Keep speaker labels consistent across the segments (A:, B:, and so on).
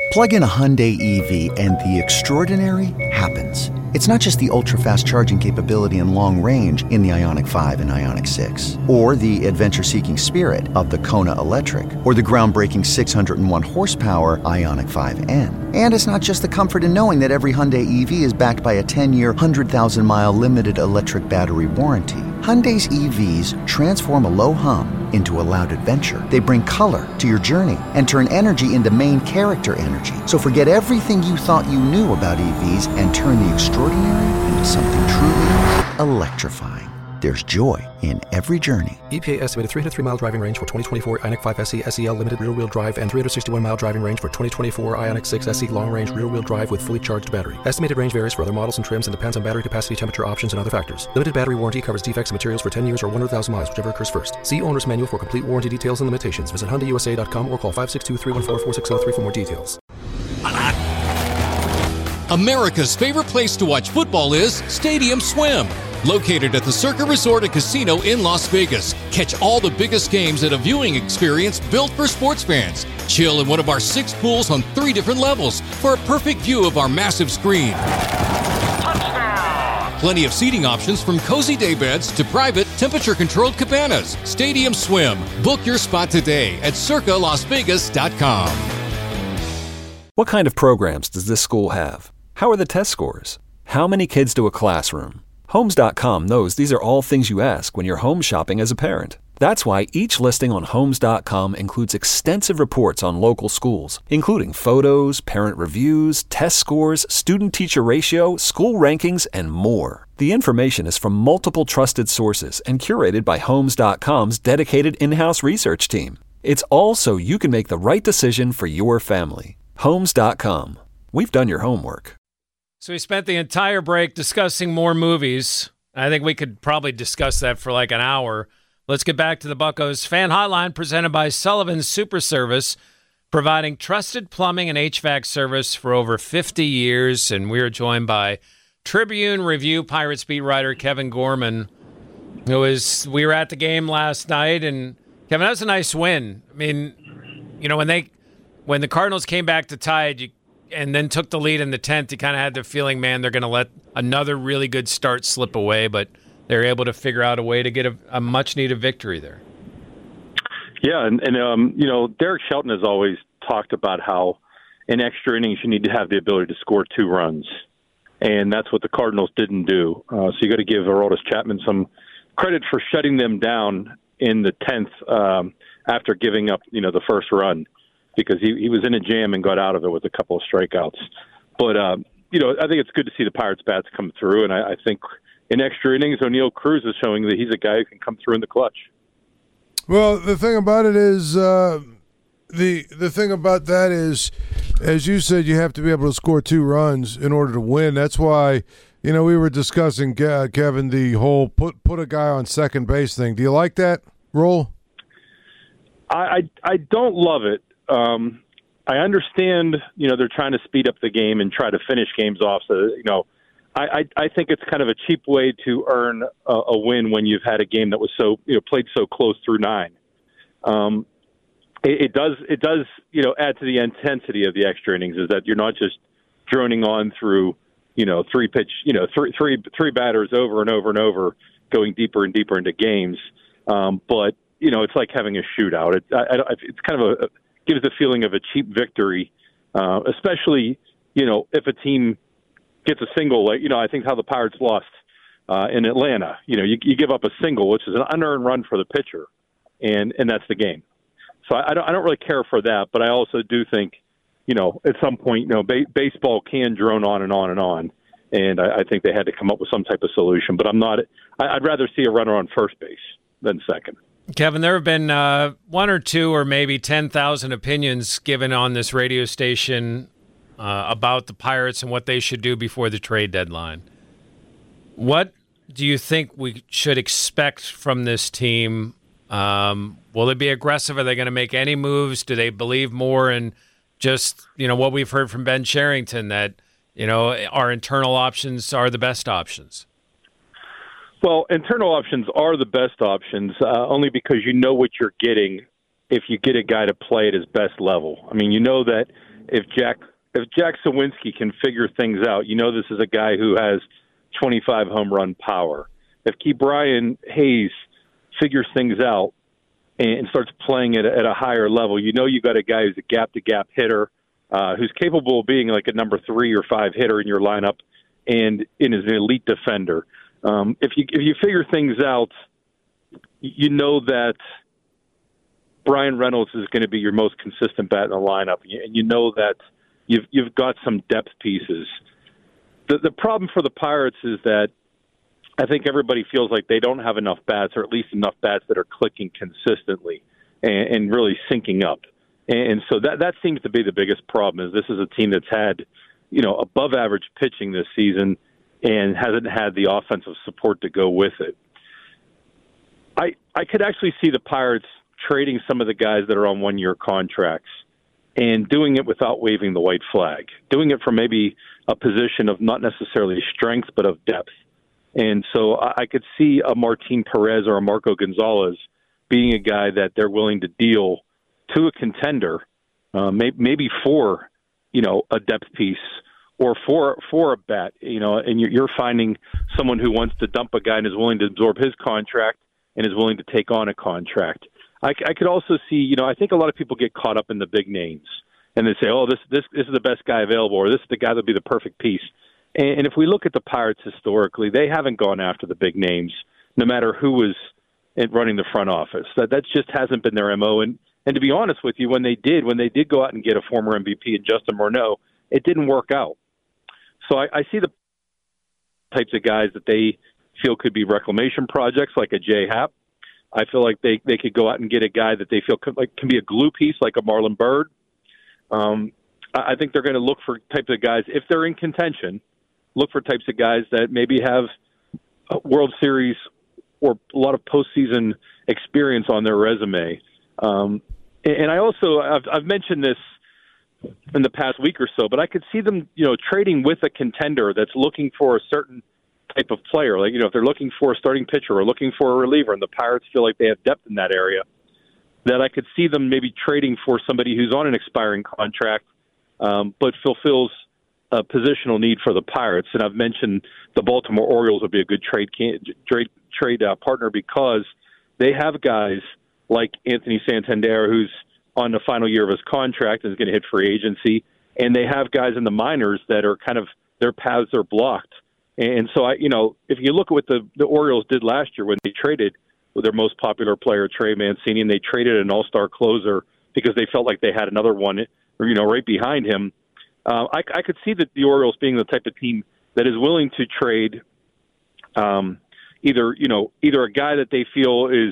A: Plug in a Hyundai EV and the extraordinary happens. It's not just the ultra-fast charging capability and long range in the Ioniq 5 and Ioniq 6, or the adventure-seeking spirit of the Kona Electric, or the groundbreaking 601 horsepower Ioniq 5N. And it's not just the comfort in knowing that every Hyundai EV is backed by a 10-year, 100,000-mile limited electric battery warranty. Hyundai's EVs transform a low hum into a loud adventure. They bring color to your journey and turn energy into main character energy. So forget everything you thought you knew about EVs and turn the extraordinary into something truly electrifying. There's joy in every journey.
B: EPA estimated 303-mile driving range for 2024 Ioniq 5 SE SEL limited rear-wheel drive and 361-mile driving range for 2024 Ioniq 6 SE long-range rear-wheel drive with fully charged battery. Estimated range varies for other models and trims and depends on battery capacity, temperature, options, and other factors. Limited battery warranty covers defects and materials for 10 years or 100,000 miles, whichever occurs first. See owner's manual for complete warranty details and limitations. Visit HyundaiUSA.com or call 562-314-4603 for more details.
C: America's favorite place to watch football is Stadium Swim. Located at the Circa Resort and Casino in Las Vegas. Catch all the biggest games at a viewing experience built for sports fans. Chill in one of our 6 pools on 3 different levels for a perfect view of our massive screen. Touchdown! Plenty of seating options from cozy day beds to private, temperature-controlled cabanas. Stadium Swim. Book your spot today at circalasvegas.com.
D: What kind of programs does this school have? How are the test scores? How many kids to a classroom? Homes.com knows these are all things you ask when you're home shopping as a parent. That's why each listing on Homes.com includes extensive reports on local schools, including photos, parent reviews, test scores, student-teacher ratio, school rankings, and more. The information is from multiple trusted sources and curated by Homes.com's dedicated in-house research team. It's all so you can make the right decision for your family. Homes.com. We've done your homework.
E: So we spent the entire break discussing more movies. I think we could probably discuss that for like an hour. Let's get back to the Buccos Fan Hotline presented by Sullivan's Super Service, providing trusted plumbing and HVAC service for over 50 years. And we are joined by Tribune Review Pirates beat writer Kevin Gorman, we were at the game last night. And Kevin, that was a nice win. I mean, you know, when the Cardinals came back to tie it, and then took the lead in the 10th, you kind of had the feeling, man, they're going to let another really good start slip away, but they're able to figure out a way to get a much-needed victory there.
F: Yeah, and you know, Derek Shelton has always talked about how in extra innings you need to have the ability to score 2 runs, and that's what the Cardinals didn't do. So you got to give Aroldis Chapman some credit for shutting them down in the 10th after giving up, you know, the first run, because he was in a jam and got out of it with a couple of strikeouts. But, you know, I think it's good to see the Pirates' bats come through, and I think in extra innings, O'Neal Cruz is showing that he's a guy who can come through in the clutch.
G: Well, the thing about it is, the thing about that is, as you said, you have to be able to score 2 runs in order to win. That's why, you know, we were discussing, Kevin, the whole put a guy on second base thing. Do you like that rule?
F: I don't love it. I understand, you know, they're trying to speed up the game and try to finish games off. So, you know, I think it's kind of a cheap way to earn a win when you've had a game that was so, you know, played so close through 9. It does, you know, add to the intensity of the extra innings, is that you're not just droning on through, you know, three batters over and over and over, going deeper and deeper into games. But, you know, it's like having a shootout. It's kind of gives the feeling of a cheap victory, especially, you know, if a team gets a single. Like, you know, I think how the Pirates lost in Atlanta. You know, you give up a single, which is an unearned run for the pitcher, and that's the game. So I don't really care for that, but I also do think, you know, at some point, you know, baseball can drone on and on and on, and I think they had to come up with some type of solution. But I'd rather see a runner on first base than second.
E: Kevin, there have been 1 or 2 or maybe 10,000 opinions given on this radio station about the Pirates and what they should do before the trade deadline. What do you think we should expect from this team? Will they be aggressive? Are they going to make any moves? Do they believe more in just, you know, what we've heard from Ben Cherington, that, you know, our internal options are the best options?
F: Well, internal options are the best options, only because you know what you're getting if you get a guy to play at his best level. I mean, you know that if Jack Suwinski can figure things out, this is a guy who has 25 home run power. If Ke'Bryan Hayes figures things out and starts playing at a higher level, you got a guy who's a gap-to-gap hitter, who's capable of being like a number 3 or 5 hitter in your lineup, and is an elite defender. If you figure things out, that Brian Reynolds is going to be your most consistent bat in the lineup, and that you've got some depth pieces. The problem for the Pirates is that I think everybody feels like they don't have enough bats, or at least enough bats that are clicking consistently and really syncing up. And so that seems to be the biggest problem. Is this is a team that's had, above average pitching this season and hasn't had the offensive support to go with it. I could actually see the Pirates trading some of the guys that are on one-year contracts and doing it without waving the white flag, doing it from maybe a position of not necessarily strength but of depth. And so I could see a Martin Perez or a Marco Gonzalez being a guy that they're willing to deal to a contender, maybe for, a depth piece or for a bat, and you're finding someone who wants to dump a guy and is willing to absorb his contract and is willing to take on a contract. I could also see, I think a lot of people get caught up in the big names and they say, oh, this is the best guy available, or this is the guy that would be the perfect piece. And if we look at the Pirates historically, they haven't gone after the big names, no matter who was running the front office. That just hasn't been their MO. And to be honest with you, when they did go out and get a former MVP in Justin Morneau, it didn't work out. So I see the types of guys that they feel could be reclamation projects, like a Jay Happ. I feel like they could go out and get a guy that they feel can be a glue piece, like a Marlon Byrd. I think they're going to look for types of guys, if they're in contention, look for types of guys that maybe have a World Series or a lot of postseason experience on their resume. And I also, I've mentioned this in the past week or so, but I could see them, trading with a contender that's looking for a certain type of player. Like, if they're looking for a starting pitcher or looking for a reliever, and the Pirates feel like they have depth in that area, that I could see them maybe trading for somebody who's on an expiring contract, but fulfills a positional need for the Pirates. And I've mentioned the Baltimore Orioles would be a good trade partner because they have guys like Anthony Santander, who's on the final year of his contract and is going to hit free agency, and they have guys in the minors that are kind of, their paths are blocked. And so, if you look at what the Orioles did last year when they traded with their most popular player, Trey Mancini, and they traded an all-star closer because they felt like they had another one, right behind him. I could see that the Orioles being the type of team that is willing to trade either a guy that they feel is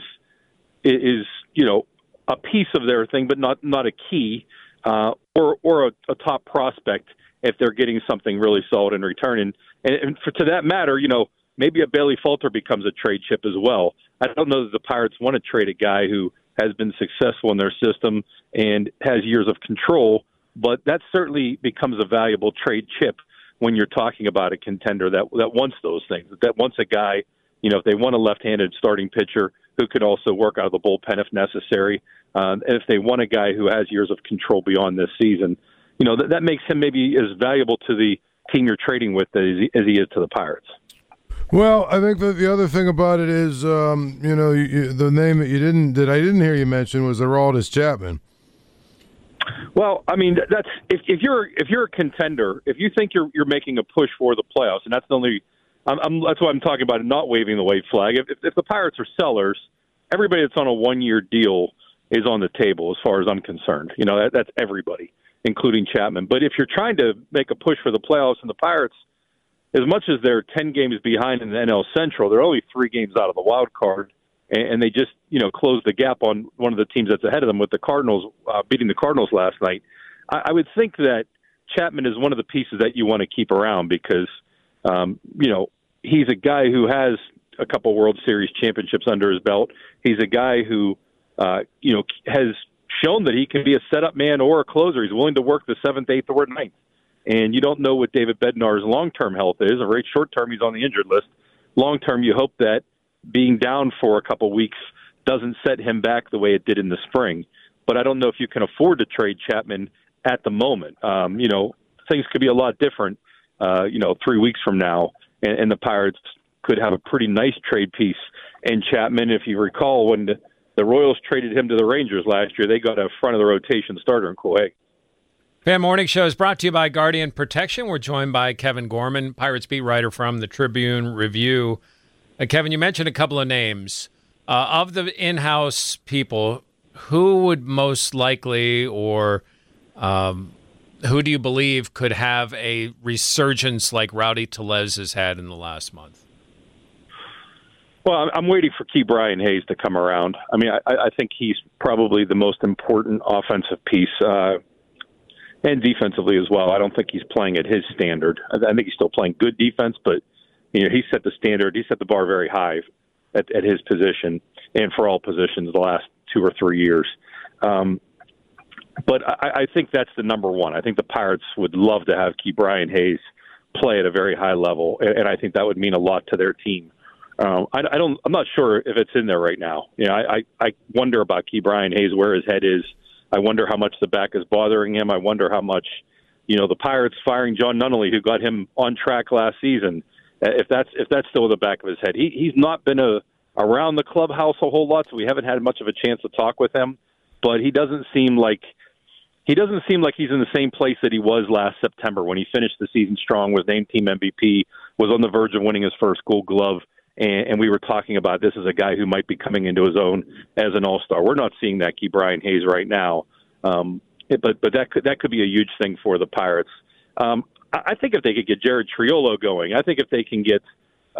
F: a piece of their thing, but not a key, or a top prospect if they're getting something really solid in return. And to that matter, maybe a Bailey Falter becomes a trade chip as well. I don't know that the Pirates want to trade a guy who has been successful in their system and has years of control, but that certainly becomes a valuable trade chip when you're talking about a contender that wants those things, that wants a guy, if they want a left-handed starting pitcher who could also work out of the bullpen if necessary, and if they want a guy who has years of control beyond this season, that makes him maybe as valuable to the team you're trading with as he is to the Pirates.
G: Well, I think that the other thing about it is, the name that I didn't hear you mention was Aroldis Chapman.
F: Well, I mean, that's if you're a contender, if you think you're making a push for the playoffs, and that's the only, that's why I'm talking about not waving the white flag. If the Pirates are sellers, everybody that's on a 1-year deal is on the table, as far as I'm concerned. That's everybody, including Chapman. But if you're trying to make a push for the playoffs, and the Pirates, as much as they're 10 games behind in the NL Central, they're only 3 games out of the wild card, and they just closed the gap on one of the teams that's ahead of them with the Cardinals beating the Cardinals last night. I would think that Chapman is one of the pieces that you want to keep around because he's a guy who has a couple World Series championships under his belt. He's a guy who has shown that he can be a setup man or a closer. He's willing to work the 7th, 8th, or 9th. And you don't know what David Bednar's long-term health is. Right, short-term, he's on the injured list. Long-term, you hope that being down for a couple weeks doesn't set him back the way it did in the spring. But I don't know if you can afford to trade Chapman at the moment. Things could be a lot different, 3 weeks from now, and the Pirates could have a pretty nice trade piece in Chapman. If you recall, when the Royals traded him to the Rangers last year, they got a front-of-the-rotation starter in Kohei.
E: Fan Morning Show is brought to you by Guardian Protection. We're joined by Kevin Gorman, Pirates beat writer from the Tribune Review. Kevin, you mentioned a couple of names. Of the in-house people, who would most likely or who do you believe could have a resurgence like Rowdy Tellez has had in the last month?
F: Well, I'm waiting for Ke'Bryan Hayes to come around. I mean, I think he's probably the most important offensive piece, and defensively as well. I don't think he's playing at his standard. I think he's still playing good defense, but he set the standard. He set the bar very high at his position and for all positions the last 2 or 3 years. But I think that's the number one. I think the Pirates would love to have Ke'Bryan Hayes play at a very high level, and I think that would mean a lot to their team. I'm not sure if it's in there right now. I wonder about Ke'Bryan Hayes, where his head is. I wonder how much the back is bothering him. I wonder how much, the Pirates firing John Nunnally, who got him on track last season, if that's still in the back of his head. He's not been around the clubhouse a whole lot, so we haven't had much of a chance to talk with him. But he doesn't seem like he's in the same place that he was last September when he finished the season strong, was named team MVP, was on the verge of winning his first Gold Glove. And we were talking about this as a guy who might be coming into his own as an all-star. We're not seeing that Ke'Bryan Hayes right now, but that could be a huge thing for the Pirates. I think if they could get Jared Triolo going, I think if they can get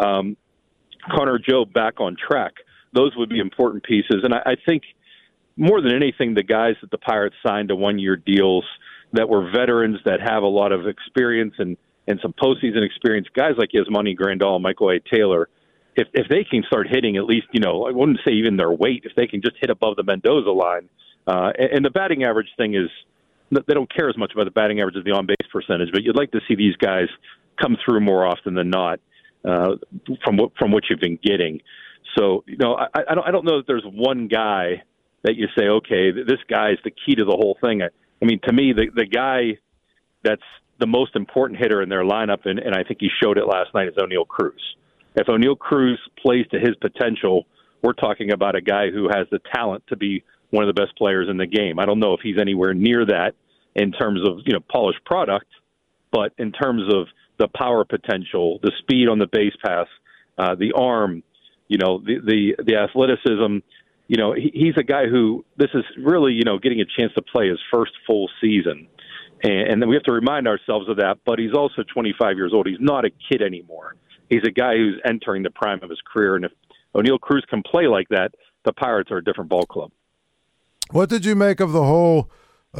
F: Connor Jobe back on track, those would be important pieces. And I think more than anything, the guys that the Pirates signed to one-year deals that were veterans that have a lot of experience and some postseason experience, guys like Yasmani Grandal, Michael A. Taylor, if they can start hitting at least, I wouldn't say even their weight, if they can just hit above the Mendoza line. And the batting average thing is, they don't care as much about the batting average as the on-base percentage, but you'd like to see these guys come through more often than not from what you've been getting. So, I don't know that there's one guy that you say, okay, this guy is the key to the whole thing. I mean, to me, the guy that's the most important hitter in their lineup, and I think he showed it last night, is O'Neal Cruz. If O'Neal Cruz plays to his potential, we're talking about a guy who has the talent to be one of the best players in the game. I don't know if he's anywhere near that in terms of polished product, but in terms of the power potential, the speed on the base pass, the arm, the athleticism. He's a guy who this is really getting a chance to play his first full season, and then we have to remind ourselves of that. But he's also 25 years old. He's not a kid anymore. He's a guy who's entering the prime of his career, and if O'Neal Cruz can play like that, the Pirates are a different ball club.
G: What did you make of the whole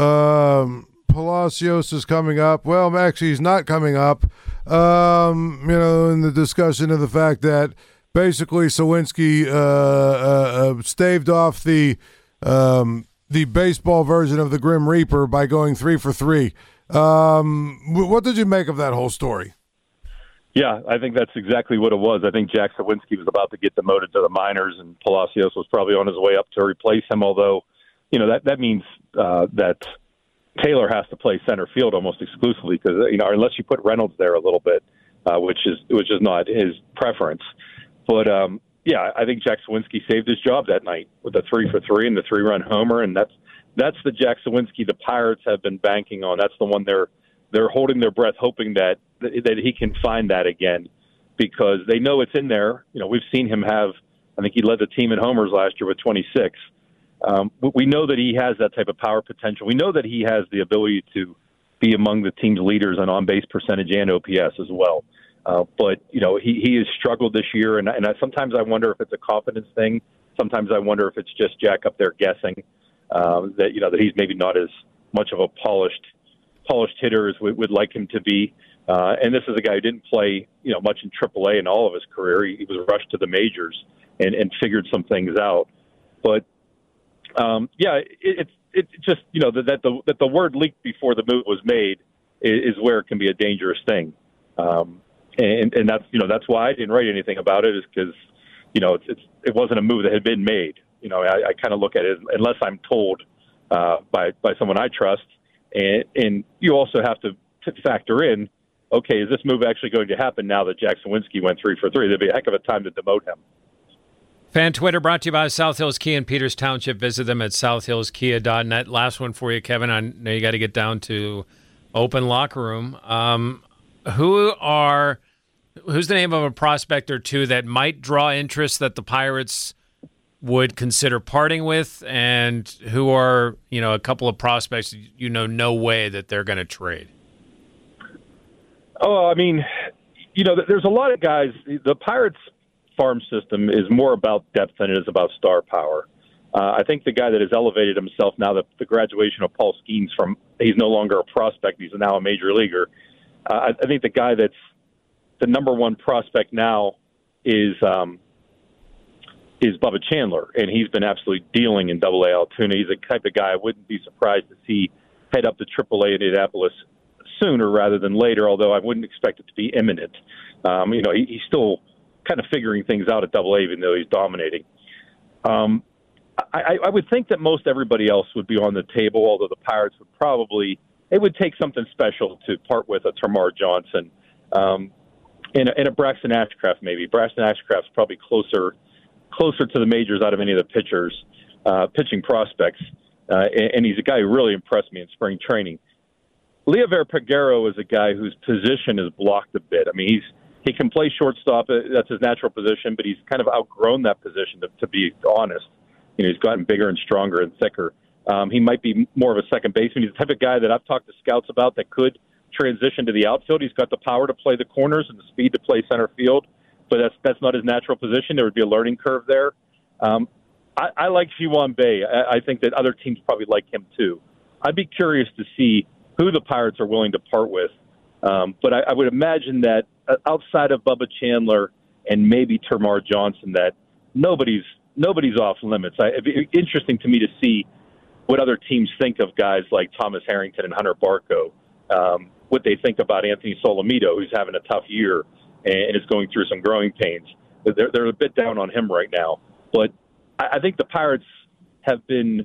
G: Palacios is coming up? Well, actually, he's not coming up, in the discussion of the fact that basically Sawinski staved off the baseball version of the Grim Reaper by going 3 for 3. What did you make of that whole story?
F: Yeah, I think that's exactly what it was. I think Jack Sawinski was about to get demoted to the minors, and Palacios was probably on his way up to replace him, although, that means that Taylor has to play center field almost exclusively because, unless you put Reynolds there a little bit, which is not his preference. But, I think Jack Sawinski saved his job that night with the 3 for 3 and the 3-run homer, and that's the Jack Sawinski the Pirates have been banking on. That's the one they're holding their breath, hoping that he can find that again, because they know it's in there. We've seen him have, I think he led the team in homers last year with 26. We know that he has that type of power potential. We know that he has the ability to be among the team's leaders on on-base percentage and OPS as well. But he has struggled this year, and sometimes I wonder if it's a confidence thing. Sometimes I wonder if it's just Jack up there guessing that he's maybe not as much of a polished hitter as we would like him to be. And this is a guy who didn't play, much in AAA in all of his career. He was rushed to the majors and figured some things out. But it's just that the word leaked before the move was made is where it can be a dangerous thing. And that's why I didn't write anything about it, is because it wasn't a move that had been made. I kind of look at it, unless I'm told by someone I trust, And you also have to factor in, okay, is this move actually going to happen now that Jack Sawinski went 3 for 3? There'd be a heck of a time to demote him.
E: Fan Twitter brought to you by South Hills Kia in Peters Township. Visit them at southhillskia.net. Last one for you, Kevin. I know you got to get down to open locker room. Who's the name of a prospect or two that might draw interest that the Pirates would consider parting with, and who are, a couple of prospects no way that they're going to trade?
F: Oh, I mean, there's a lot of guys. The Pirates farm system is more about depth than it is about star power. I think the guy that has elevated himself now that the graduation of Paul Skeens he's no longer a prospect, he's now a major leaguer. I think the guy that's the number one prospect now is Bubba Chandler, and he's been absolutely dealing in AA Altoona. He's the type of guy I wouldn't be surprised to see head up to AAA in Indianapolis sooner rather than later, although I wouldn't expect it to be imminent. He's still kind of figuring things out at AA, even though he's dominating. I would think that most everybody else would be on the table, although the Pirates it would take something special to part with a Termarr Johnson and a Braxton Ashcraft maybe. Braxton Ashcraft's probably closer to the majors out of any of the pitching prospects, and he's a guy who really impressed me in spring training. Leover Peguero is a guy whose position is blocked a bit. I mean, he can play shortstop. That's his natural position, but he's kind of outgrown that position, to be honest. He's gotten bigger and stronger and thicker. He might be more of a second baseman. He's the type of guy that I've talked to scouts about that could transition to the outfield. He's got the power to play the corners and the speed to play center field, but that's not his natural position. There would be a learning curve there. I like Ji-Hwan Bae. I think that other teams probably like him too. I'd be curious to see who the Pirates are willing to part with. But I would imagine that outside of Bubba Chandler and maybe Termarr Johnson, that nobody's off limits. It'd be interesting to me to see what other teams think of guys like Thomas Harrington and Hunter Barco, what they think about Anthony Solomito, who's having a tough year and is going through some growing pains. They're a bit down on him right now. But I think the Pirates have been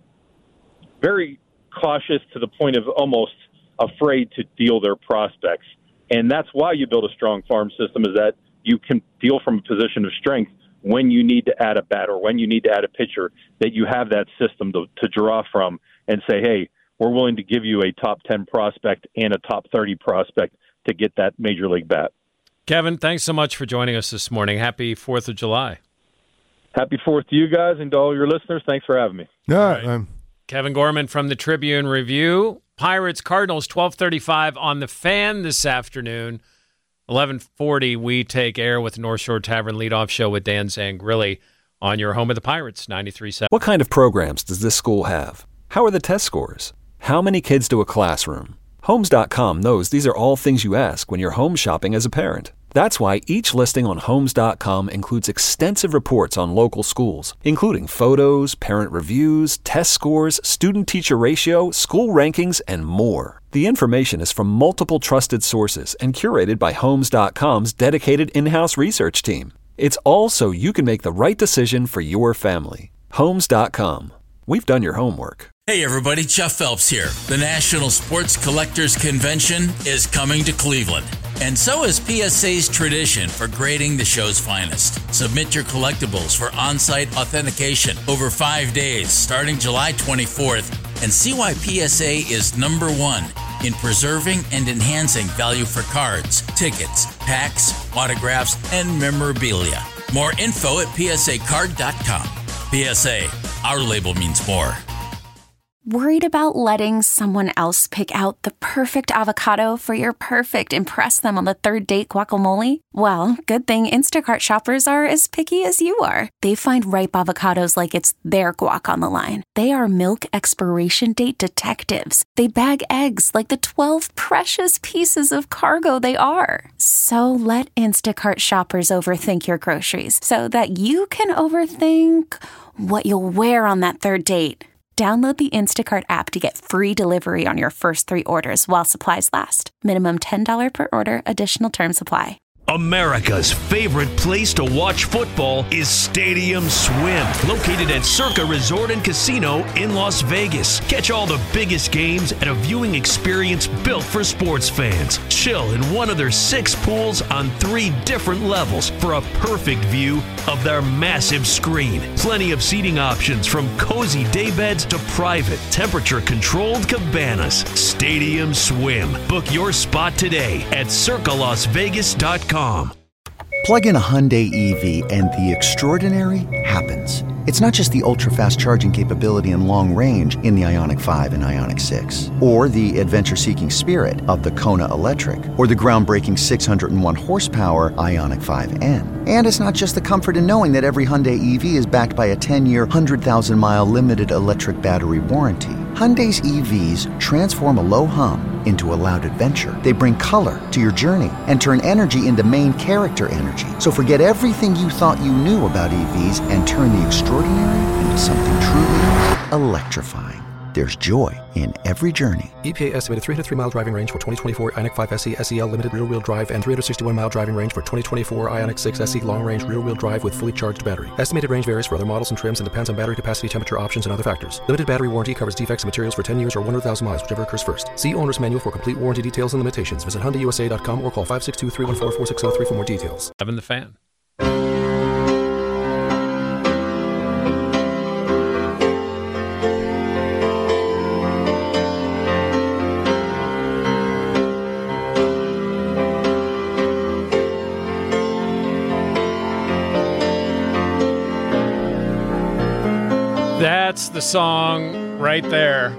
F: very cautious to the point of almost afraid to deal their prospects. And that's why you build a strong farm system, is that you can deal from a position of strength when you need to add a bat or when you need to add a pitcher, that you have that system to draw from and say, hey, we're willing to give you a top 10 prospect and a top 30 prospect to get that major league bat.
E: Kevin, thanks so much for joining us this morning. Happy 4th of July.
F: Happy 4th to you guys and to all your listeners. Thanks for having me.
G: All right.
E: Kevin Gorman from the Tribune Review. Pirates Cardinals 12:35 on the Fan this afternoon. 11:40 we take air with North Shore Tavern leadoff show with Dan Zangrilli on your home of the Pirates 93.7.
D: What kind of programs does this school have? How are the test scores? How many kids do a classroom? Homes.com knows these are all things you ask when you're home shopping as a parent. That's why each listing on Homes.com includes extensive reports on local schools, including photos, parent reviews, test scores, student-teacher ratio, school rankings, and more. The information is from multiple trusted sources and curated by Homes.com's dedicated in-house research team. It's all so you can make the right decision for your family. Homes.com. We've done your homework.
H: Hey everybody, Jeff Phelps here. The National Sports Collectors Convention is coming to Cleveland. And so is PSA's tradition for grading the show's finest. Submit your collectibles for on-site authentication over 5 days, starting July 24th, and see why PSA is number one in preserving and enhancing value for cards, tickets, packs, autographs, and memorabilia. More info at psacard.com. PSA, our label means more.
I: Worried about letting someone else pick out the perfect avocado for your perfect impress them on the third date guacamole? Well, good thing Instacart shoppers are as picky as you are. They find ripe avocados like it's their guac on the line. They are milk expiration date detectives. They bag eggs like the 12 precious pieces of cargo they are. So let Instacart shoppers overthink your groceries so that you can overthink what you'll wear on that third date. Download the Instacart app to get free delivery on your first 3 orders while supplies last. Minimum $10 per order. Additional terms apply.
J: America's favorite place to watch football is Stadium Swim, located at Circa Resort and Casino in Las Vegas. Catch all the biggest games at a viewing experience built for sports fans. Chill in one of their 6 pools on 3 different levels for a perfect view of their massive screen. Plenty of seating options from cozy daybeds to private, temperature-controlled cabanas. Stadium Swim. Book your spot today at circalasvegas.com.
A: Plug in a Hyundai EV and the extraordinary happens. It's not just the ultra-fast charging capability and long range in the Ioniq 5 and Ioniq 6, or the adventure-seeking spirit of the Kona Electric, or the groundbreaking 601 horsepower Ioniq 5N. And it's not just the comfort in knowing that every Hyundai EV is backed by a 10-year, 100,000-mile limited electric battery warranty. Hyundai's EVs transform a low hum into a loud adventure. They bring color to your journey and turn energy into main character energy. So forget everything you thought you knew about EVs and turn the extraordinary into something truly electrifying. There's joy in every journey.
B: EPA estimated 303-mile driving range for 2024 Ioniq 5 SE SEL limited rear-wheel drive and 361-mile driving range for 2024 Ioniq 6 SE long-range rear-wheel drive with fully charged battery. Estimated range varies for other models and trims and depends on battery capacity, temperature options, and other factors. Limited battery warranty covers defects in materials for 10 years or 100,000 miles, whichever occurs first. See owner's manual for complete warranty details and limitations. Visit HyundaiUSA.com or call 562-314-4603 for more details.
E: Having the fan. That's the song right there.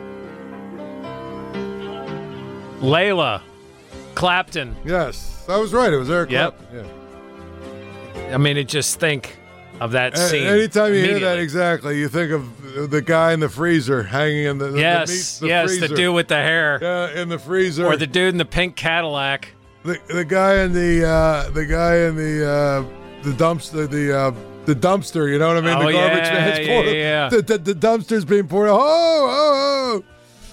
E: Layla Clapton.
G: Yes, I was right. It was Eric Clapton. Yeah.
E: I mean, just think of that scene.
G: Anytime you hear that, exactly, you think of the guy in the freezer hanging in the freezer.
E: The dude with the hair.
G: Yeah, in the freezer.
E: Or the dude in the pink Cadillac.
G: The guy in the dumpster. The dumpster, you know what I mean?
E: Oh,
G: the garbage transporter.
E: Yeah.
G: The dumpster's being poured out.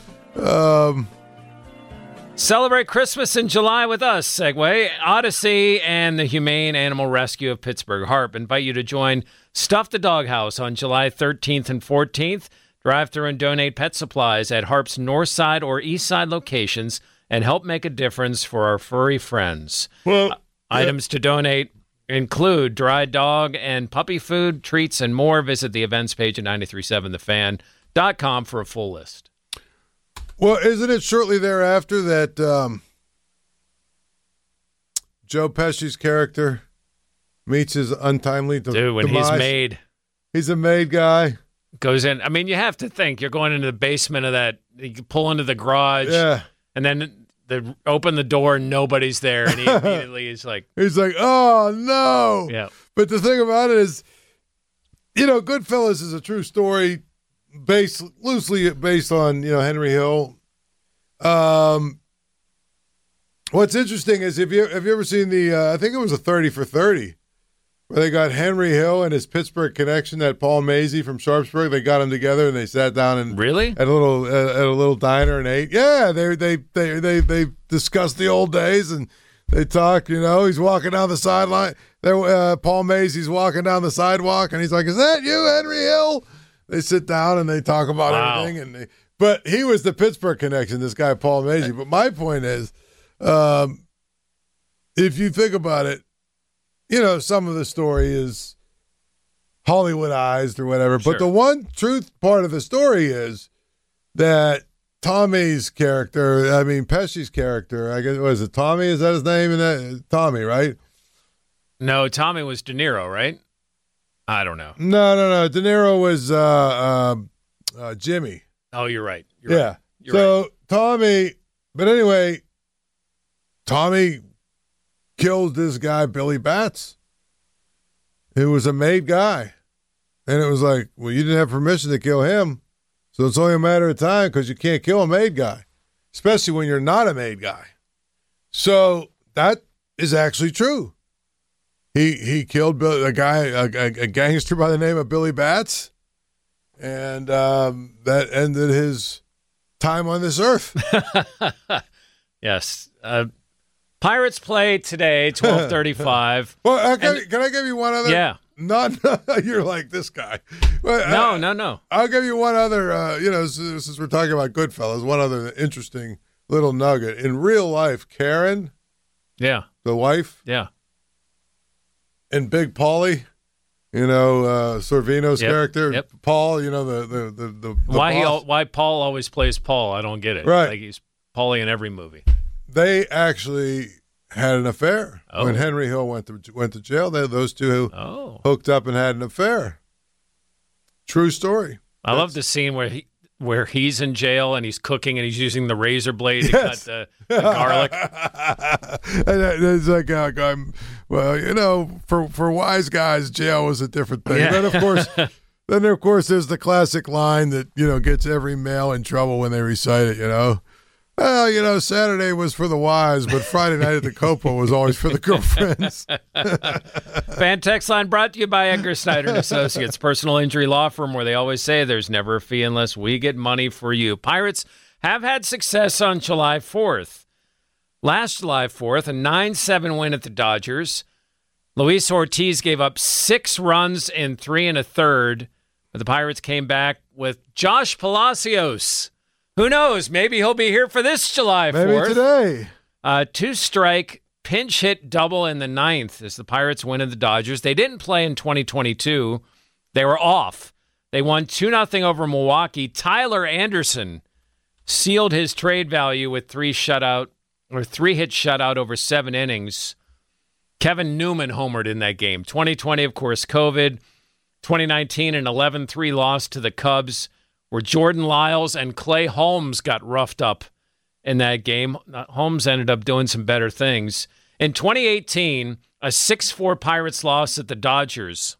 E: Celebrate Christmas in July with us, Segway. Odyssey and the Humane Animal Rescue of Pittsburgh Harp invite you to join Stuff the Doghouse on July 13th and 14th. Drive through and donate pet supplies at Harp's North Side or East Side locations and help make a difference for our furry friends. Items to donate include dry dog and puppy food, treats, and more. Visit the events page at 937thefan.com for a full list.
G: Well, isn't it shortly thereafter that Joe Pesci's character meets his untimely demise? He's a maid guy.
E: Goes in. I mean, you have to think you're going into the basement of that. You pull into the garage.
G: Yeah.
E: And then open the door and nobody's there, and he immediately is like,
G: oh no.
E: Yeah.
G: But the thing about it is, Goodfellas is a true story loosely based on, Henry Hill. What's interesting is have you ever seen I think it was a 30 for 30 where they got Henry Hill and his Pittsburgh connection, that Paul Mazie from Sharpsburg. They got them together and they sat down and
E: really
G: at a little diner and ate. Yeah, they discussed the old days and they talk. He's walking down the sideline. Paul Mazie's walking down the sidewalk and he's like, "Is that you, Henry Hill?" They sit down and they talk about everything. But he was the Pittsburgh connection, this guy Paul Mazie. But my point is, if you think about it, some of the story is Hollywoodized or whatever.
E: Sure.
G: But the one truth part of the story is that Tommy's character, Pesci's character, I guess, was it Tommy? Is that his name? Tommy, right?
E: No, Tommy was De Niro, right? I don't know.
G: No. De Niro was Jimmy.
E: Oh, you're right.
G: You're right. Tommy, but anyway, Tommy killed this guy, Billy Batts, who was a made guy. And it was like, well, you didn't have permission to kill him. So it's only a matter of time because you can't kill a made guy, especially when you're not a made guy. So that is actually true. He killed a guy, a gangster by the name of Billy Batts, and that ended his time on this earth.
E: Yes. Pirates play today, 12:35.
G: Well, can I give you one other?
E: Yeah.
G: No, you're like this guy. Well,
E: No.
G: I'll give you one other, since we're talking about Goodfellas, one other interesting little nugget. In real life, Karen,
E: Yeah.
G: the wife,
E: Yeah.
G: and Big Paulie, Sorvino's character,
E: Yep.
G: Paul, the
E: Why
G: boss.
E: why Paul always plays Paul? I don't get it.
G: Right.
E: Like he's Paulie in every movie.
G: They actually had an affair when Henry Hill went to jail. Those two hooked up and had an affair. True story.
E: I love the scene where he's in jail and he's cooking and he's using the razor blade to cut the garlic.
G: And it's like, for wise guys, jail was a different thing.
E: Yeah.
G: Then of course, there's the classic line that gets every male in trouble when they recite it. Well, Saturday was for the wise, but Friday night at the Copa was always for the girlfriends.
E: Fan text line brought to you by Edgar Snyder and Associates, personal injury law firm where they always say there's never a fee unless we get money for you. Pirates have had success on July 4th. Last July 4th, a 9-7 win at the Dodgers. Luis Ortiz gave up 6 runs in 3 1/3, but the Pirates came back with Josh Palacios. Who knows? Maybe he'll be here for this July 4th.
G: Maybe today.
E: 2-strike pinch hit double in the 9th as the Pirates win at the Dodgers. They didn't play in 2022. They were off. They won 2-0 over Milwaukee. Tyler Anderson sealed his trade value with 3-hit shutout over 7 innings. Kevin Newman homered in that game. 2020, of course, COVID. 2019, an 11-3 loss to the Cubs, where Jordan Lyles and Clay Holmes got roughed up in that game. Holmes ended up doing some better things. In 2018, a 6-4 Pirates loss at the Dodgers.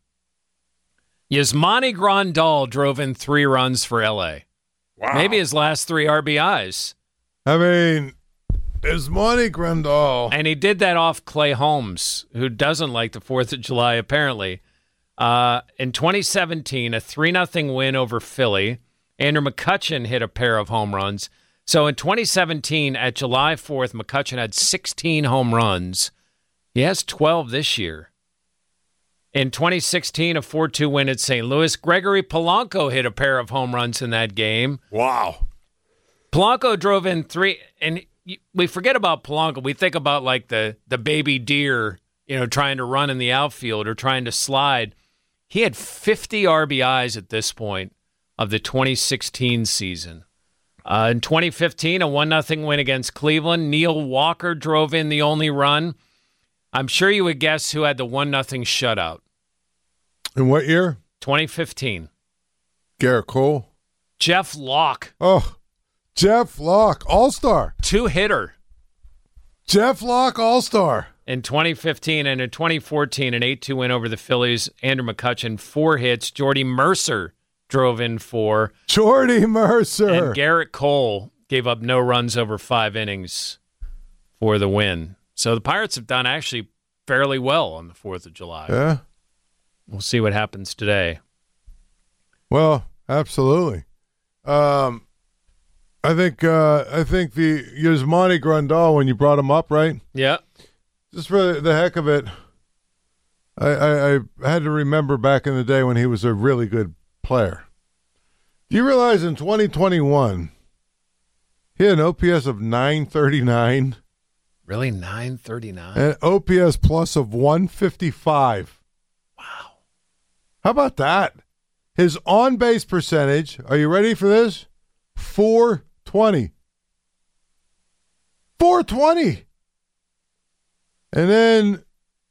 E: Yasmani Grandal drove in 3 runs for L.A.
G: Wow.
E: Maybe his last 3 RBIs.
G: I mean, Yasmani Grandal.
E: And he did that off Clay Holmes, who doesn't like the 4th of July, apparently. In 2017, a 3-0 win over Philly. Andrew McCutchen hit a pair of home runs. So in 2017, at July 4th, McCutchen had 16 home runs. He has 12 this year. In 2016, a 4-2 win at St. Louis. Gregory Polanco hit a pair of home runs in that game.
G: Wow.
E: Polanco drove in 3, and we forget about Polanco. We think about like the baby deer, trying to run in the outfield or trying to slide. He had 50 RBIs at this point of the 2016 season. In 2015, a 1-0 win against Cleveland. Neil Walker drove in the only run. I'm sure you would guess who had the 1-0 shutout.
G: In what year?
E: 2015.
G: Garrett Cole.
E: Jeff Locke.
G: Oh, Jeff Locke, All-Star.
E: 2-hitter.
G: Jeff Locke, All-Star.
E: In 2015, and in 2014, an 8-2 win over the Phillies. Andrew McCutchen, 4 hits. Jordy Mercer drove in 4.
G: Jordy Mercer.
E: And Garrett Cole gave up no runs over 5 innings for the win. So the Pirates have done actually fairly well on the 4th of July.
G: Yeah.
E: We'll see what happens today.
G: Well, absolutely. I think the Yasmani Grandal, when you brought him up, right?
E: Yeah.
G: Just for the heck of it, I had to remember back in the day when he was a really good player. Do you realize in 2021, he had an OPS of 939?
E: Really, 939?
G: And OPS plus of 155.
E: Wow.
G: How about that? His on-base percentage, are you ready for this? 420. 420. And then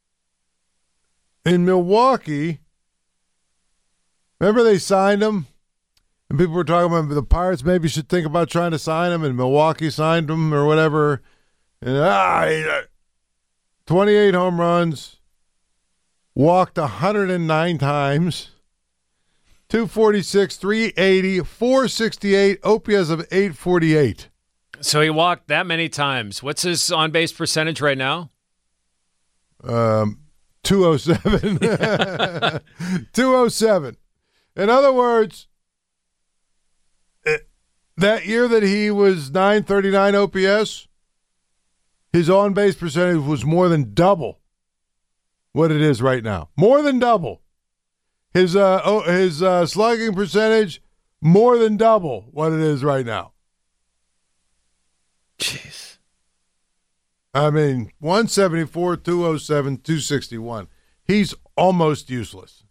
G: in Milwaukee, remember they signed him? And people were talking about the Pirates maybe should think about trying to sign him, and Milwaukee signed him or whatever. And 28 home runs, walked 109 times, 246, 380, 468, OPS of 848.
E: So he walked that many times. What's his on-base percentage right now?
G: 207. 207. In other words, that year that he was 939 OPS, his on-base percentage was more than double what it is right now. More than double. His slugging percentage, more than double what it is right now.
E: Jeez.
G: I mean, 174, 207, 261. He's almost useless.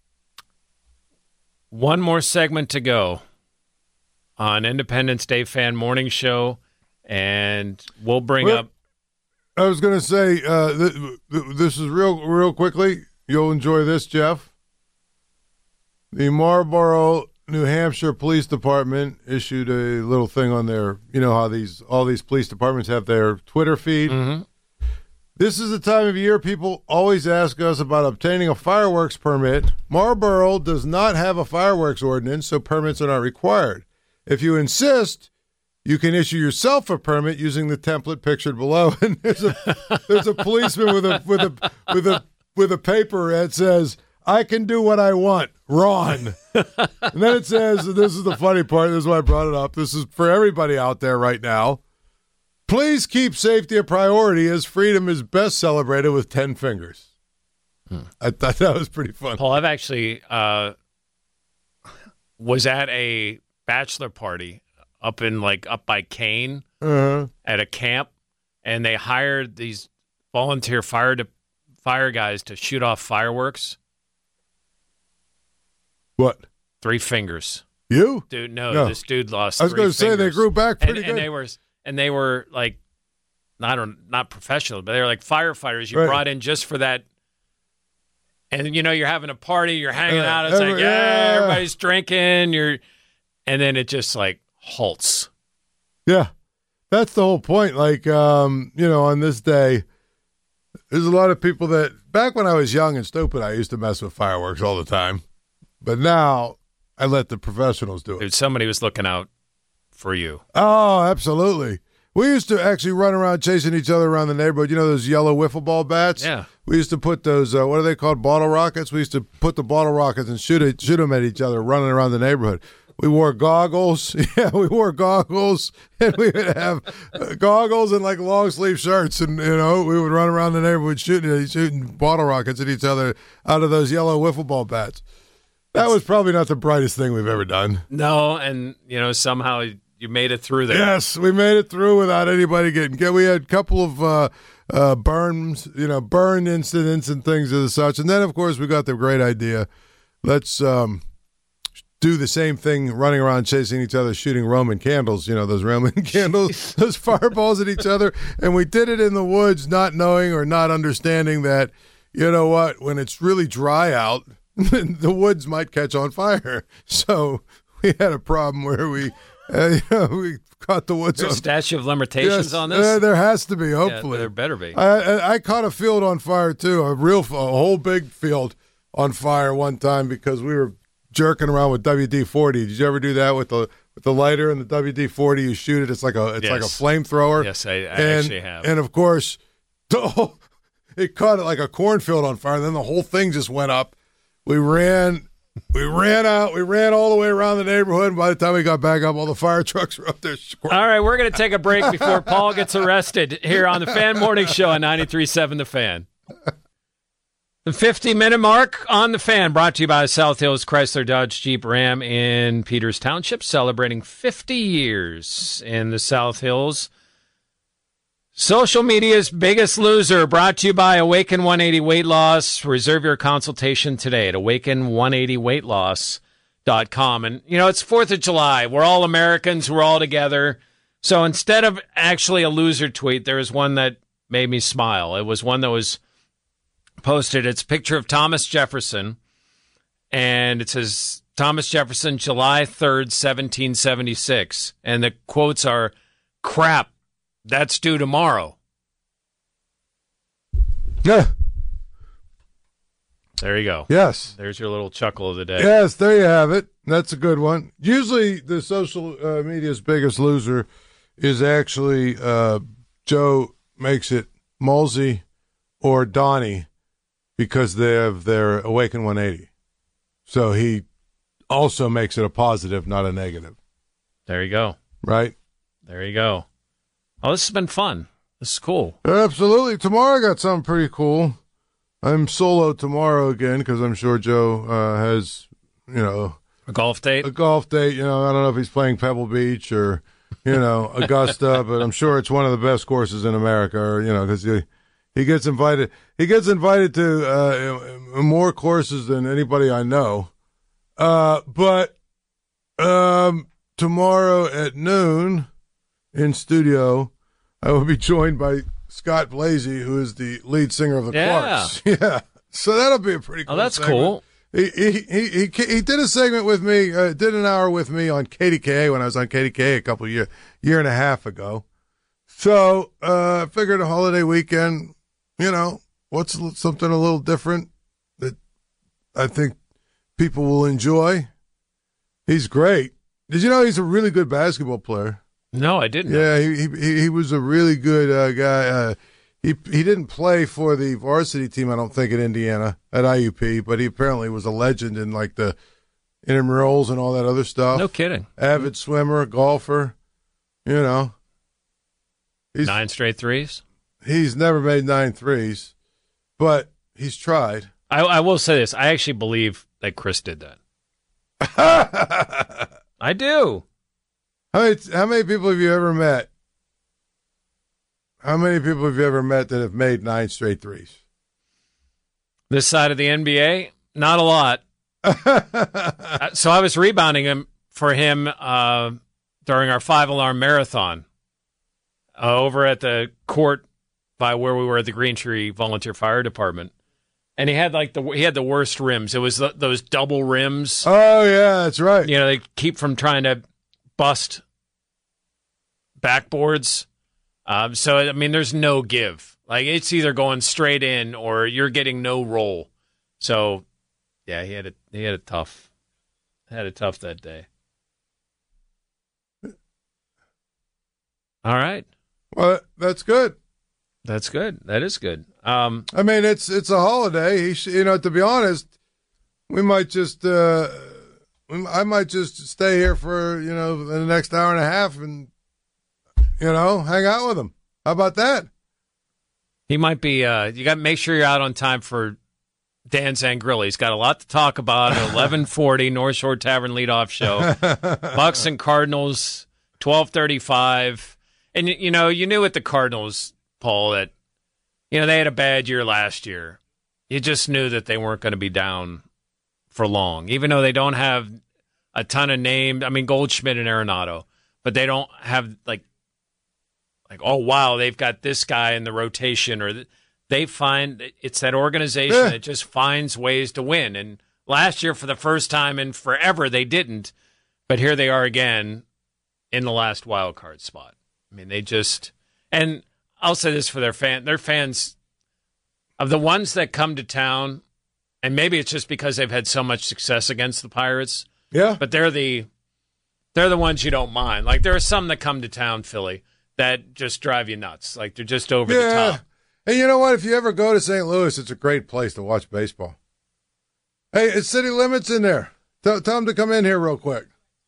E: One more segment to go on Independence Day Fan Morning Show, and we'll bring up.
G: I was going to say, this is real quickly. You'll enjoy this, Jeff. The Marlboro, New Hampshire Police Department issued a little thing on their, you know how all these police departments have their Twitter feed.
E: Mm-hmm.
G: This is the time of year people always ask us about obtaining a fireworks permit. Marlboro does not have a fireworks ordinance, so permits are not required. If you insist, you can issue yourself a permit using the template pictured below. And there's a policeman with a paper that says, "I can do what I want, Ron." And then it says, this is the funny part, this is why I brought it up. This is for everybody out there right now. Please keep safety a priority as freedom is best celebrated with 10 fingers. I thought that was pretty fun.
E: Paul, I've actually was at a bachelor party up by Kane at a camp, and they hired these volunteer fire guys to shoot off fireworks.
G: What?
E: 3 fingers.
G: You?
E: Dude, no. This dude lost 3 fingers.
G: I was going to say they grew back pretty good.
E: And they were like, not professional, but they were like firefighters you brought in just for that. And, you know, you're having a party, you're hanging out. It's like, everybody's drinking. And then it just like halts.
G: Yeah. That's the whole point. Like, on this day, there's a lot of people that, back when I was young and stupid, I used to mess with fireworks all the time. But now I let the professionals do it.
E: Dude, somebody was looking out for you.
G: Oh, absolutely. We used to actually run around chasing each other around the neighborhood. You know those yellow wiffle ball bats?
E: Yeah.
G: We used to put those, what are they called, bottle rockets? We used to put the bottle rockets and shoot them at each other running around the neighborhood. We wore goggles. Yeah, we wore goggles. And we would have goggles and like long sleeve shirts. And, we would run around the neighborhood shooting bottle rockets at each other out of those yellow wiffle ball bats. That was probably not the brightest thing we've ever done.
E: No, and, somehow you made it through there.
G: Yes, we made it through without anybody getting. We had a couple of burns, burn incidents and things of the such. And then, of course, we got the great idea. Let's do the same thing, running around chasing each other, shooting Roman candles, those Roman candles, those fireballs at each other. And we did it in the woods, not knowing or not understanding that, when it's really dry out, the woods might catch on fire. So we had a problem where we caught the woods on.
E: Statute of limitations on this?
G: There has to be, hopefully.
E: Yeah, there better be.
G: I caught a field on fire, too, a whole big field on fire one time because we were jerking around with WD-40. Did you ever do that with the lighter and the WD-40? You shoot it. It's like a flamethrower.
E: Yes, I actually have.
G: And, of course, it caught it like a cornfield on fire, and then the whole thing just went up. We ran out. We ran all the way around the neighborhood. And by the time we got back up, all the fire trucks were up there.
E: All right, we're going to take a break before Paul gets arrested here on the Fan Morning Show on 93.7 The Fan. The 50-minute mark on The Fan, brought to you by South Hills Chrysler Dodge Jeep Ram in Peters Township, celebrating 50 years in the South Hills. Social media's biggest loser, brought to you by Awaken 180 Weight Loss. Reserve your consultation today at awaken180weightloss.com. And, it's 4th of July. We're all Americans. We're all together. So instead of actually a loser tweet, there was one that made me smile. It was one that was posted. It's a picture of Thomas Jefferson. And it says, Thomas Jefferson, July 3rd, 1776. And the quotes are, "Crap. That's due tomorrow."
G: Yeah.
E: There you go.
G: Yes.
E: There's your little chuckle of the day.
G: Yes, there you have it. That's a good one. Usually the social media's biggest loser is actually Joe makes it Mulsey or Donnie because they have their Awaken 180. So he also makes it a positive, not a negative.
E: There you go.
G: Right?
E: There you go. Oh, this has been fun. This is cool.
G: Absolutely. Tomorrow I got something pretty cool. I'm solo tomorrow again because I'm sure Joe has,
E: a golf date.
G: I don't know if he's playing Pebble Beach or, Augusta, but I'm sure it's one of the best courses in America. Or because he gets invited. He gets invited to more courses than anybody I know. But tomorrow at noon in studio, I will be joined by Scott Blasey, who is the lead singer of the Clarks. Yeah. So that'll be a pretty cool
E: that's
G: segment.
E: cool.
G: He did a segment with me, did an hour with me on KDKA when I was on KDKA year and a half ago. So I figured a holiday weekend, what's something a little different that I think people will enjoy. He's great. Did you know he's a really good basketball player?
E: No, I didn't.
G: Yeah, he was a really good guy. He didn't play for the varsity team, I don't think, at Indiana at IUP, but he apparently was a legend in like the intramurals and all that other stuff.
E: No kidding.
G: Avid swimmer, golfer. He's
E: 9 straight threes.
G: He's never made 9 threes, but he's tried.
E: I will say this: I actually believe that Chris did that. I do.
G: How many people have you ever met? How many people have you ever met that have made 9 straight threes?
E: This side of the NBA, not a lot. So I was rebounding him for him during our 5-alarm marathon over at the court by where we were at the Green Tree Volunteer Fire Department. And he had the worst rims. It was those double rims.
G: Oh yeah, that's right.
E: They keep from trying to bust backboards. So there's no give. Like it's either going straight in or you're getting no roll. So yeah, he had it tough. Had it tough that day. All right.
G: Well, that's good.
E: That's good. That is good.
G: It's a holiday. To be honest, we might just I might just stay here for the next hour and a half and hang out with him. How about that?
E: He might be. You got to make sure you're out on time for Dan Zangrilli. He's got a lot to talk about at 11:40 North Shore Tavern leadoff show. Bucks and Cardinals, 12:35. And you knew with the Cardinals, Paul, that they had a bad year last year. You just knew that they weren't going to be down for long, even though they don't have a ton of names. Goldschmidt and Arenado, but they don't have like, oh wow, they've got this guy in the rotation, or they find it's that organization that just finds ways to win. And last year, for the first time in forever, they didn't, but here they are again in the last wild card spot. They just, and I'll say this for their fans of the ones that come to town, and maybe it's just because they've had so much success against the Pirates.
G: Yeah,
E: but they're the ones you don't mind. Like there are some that come to town, Philly, that just drive you nuts. Like they're just over the top.
G: And you know what? If you ever go to St. Louis, it's a great place to watch baseball. Hey, it's City Limits in there. Tell him to come in here real quick.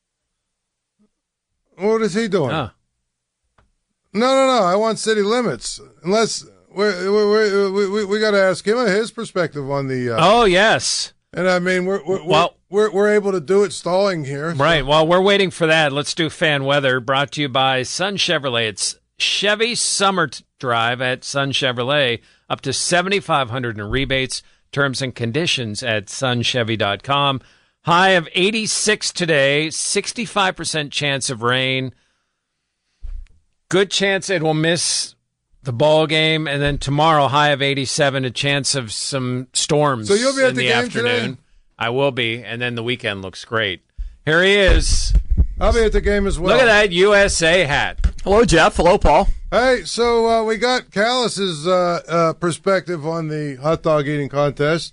G: What is he doing?
E: Oh.
G: No. I want City Limits. Unless we got to ask him his perspective on the.
E: Oh yes.
G: And we're able to do it stalling here. So.
E: Right. While we're waiting for that, let's do fan weather. Brought to you by Sun Chevrolet. It's Chevy Summer Drive at Sun Chevrolet. Up to $7,500 in rebates. Terms and conditions at sunchevy.com. High of 86 today. 65% chance of rain. Good chance it will miss the ball game, and then tomorrow, high of 87, a chance of some storms.
G: So you'll be at
E: in
G: the
E: the
G: game
E: afternoon.
G: today?
E: I will be, and then the weekend looks great. Here he is.
G: I'll be at the game as well.
E: Look at that USA hat.
K: Hello, Jeff. Hello, Paul.
G: Hey, so we got Callis's perspective on the hot dog eating contest.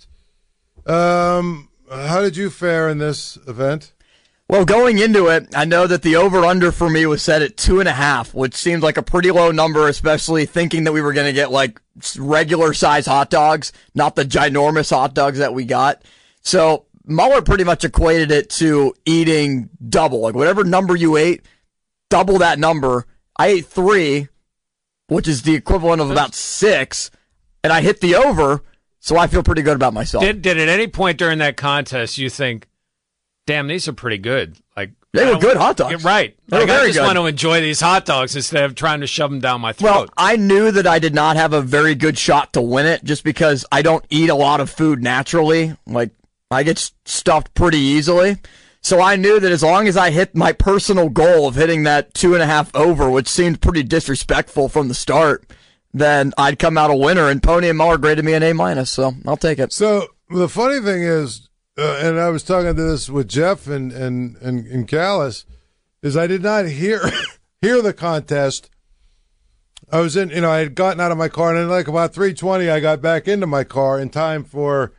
G: How did you fare in this event?
K: Well, going into it, I know that the over-under for me was set at 2.5, which seemed like a pretty low number, especially thinking that we were going to get like regular-size hot dogs, not the ginormous hot dogs that we got. So Mueller pretty much equated it to eating double. Like whatever number you ate, double that number. I ate 3, which is the equivalent of about 6, and I hit the over, so I feel pretty good about myself.
E: Did at any point during that contest you think, damn, these are pretty good? Like
K: they were good hot dogs.
E: Right.
K: They were
E: like, I
K: very
E: just
K: good.
E: want to enjoy these hot dogs instead of trying to shove them down my throat.
K: Well, I knew that I did not have a very good shot to win it just because I don't eat a lot of food naturally. Like, I get stuffed pretty easily. So I knew that as long as I hit my personal goal of hitting that 2.5 over, which seemed pretty disrespectful from the start, then I'd come out a winner. And Pony and Muller graded me an A-, so I'll take it.
G: So the funny thing is, and I was talking to this with Jeff and Callis, is I did not hear the contest. I was in, I had gotten out of my car, and then like about 3:20, I got back into my car in time for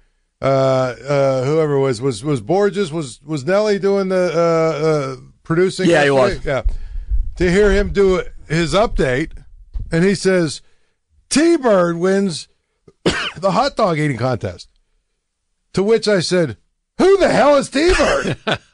G: whoever was Borges, was Nelly doing the producing?
K: Yeah, he was.
G: Yeah, to hear him do his update, and he says T-Bird wins the hot dog eating contest. To which I said, who the hell is T-Bird?